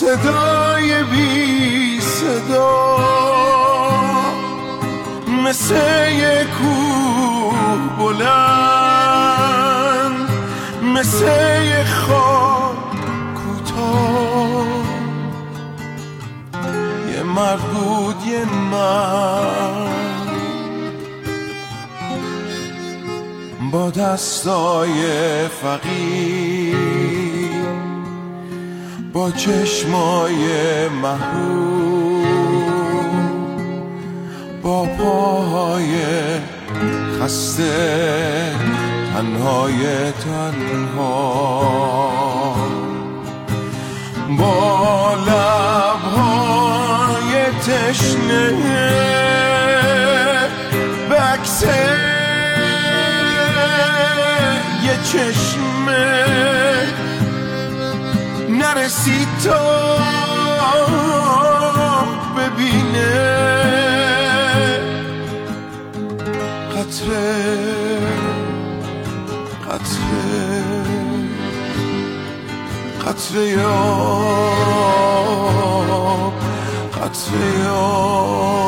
صدای بی صدا، مثل یک کوه بلند، مثل یک خواب کوتاه. یه مرد بود، یه مرد با دستای فقیر، با چشمای محبوب، با پاهای خسته، تنهای تنها، با لبهای تشنه به عکس یه چشمه نرسید تا ببینه. قطره قطره قطره یا قطره یا